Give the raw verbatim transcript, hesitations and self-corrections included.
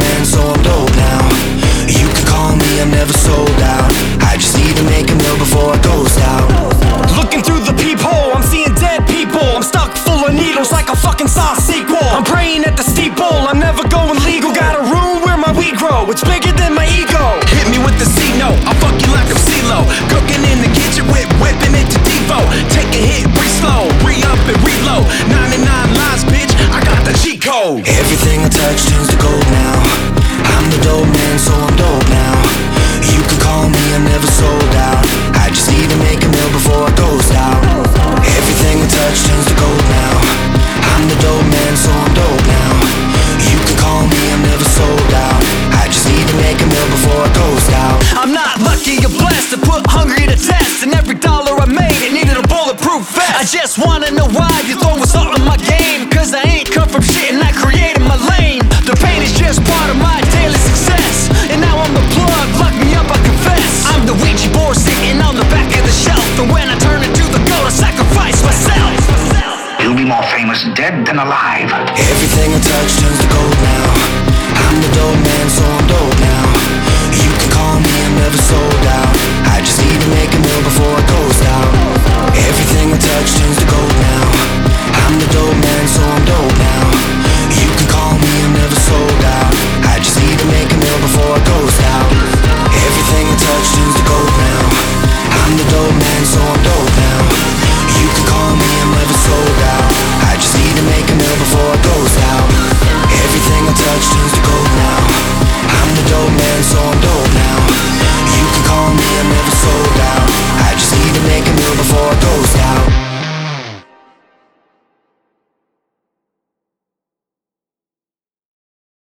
man, so I'm dope now. You can call me, I'm never sold out. I just need to make a meal before I ghost out. Looking through the peephole, I'm seeing dead people. I'm stuck full of needles like a fucking Saw sequel. I'm praying at the steeple, I'm never going legal. Got a room where my weed grow, it's bigger than my ego. Hit me with the C-note, I'll fuck you like I'm C-Lo. Cooking in the kitchen, whip, whipping it to Devo. Take a hit, breathe slow, re-up and reload. ninety-nine lives, bitch, I got the G-code. Everything I touch turns to gold now. I'm the dope man, so I'm dope now. You can call me, I'm never sold out. I just need to make a meal before I ghost out. Everything I touch turns to gold now. I'm the dope man, so I'm dope now. You can call me, I'm never sold out. I just need to make a meal before I ghost out. I'm not lucky or blessed to put hungry to test. And every dollar I made, it needed a bulletproof vest. I just wanna know why you throwing salt in my game. Cause I ain't come from shit and I created my lane. The pain is just part of my daily success. And now I'm the plug, lock me up, I confess. I'm the Ouija board sitting on the back of the shelf. And when I turn into the goat, I sacrifice myself. You'll be more famous dead than alive.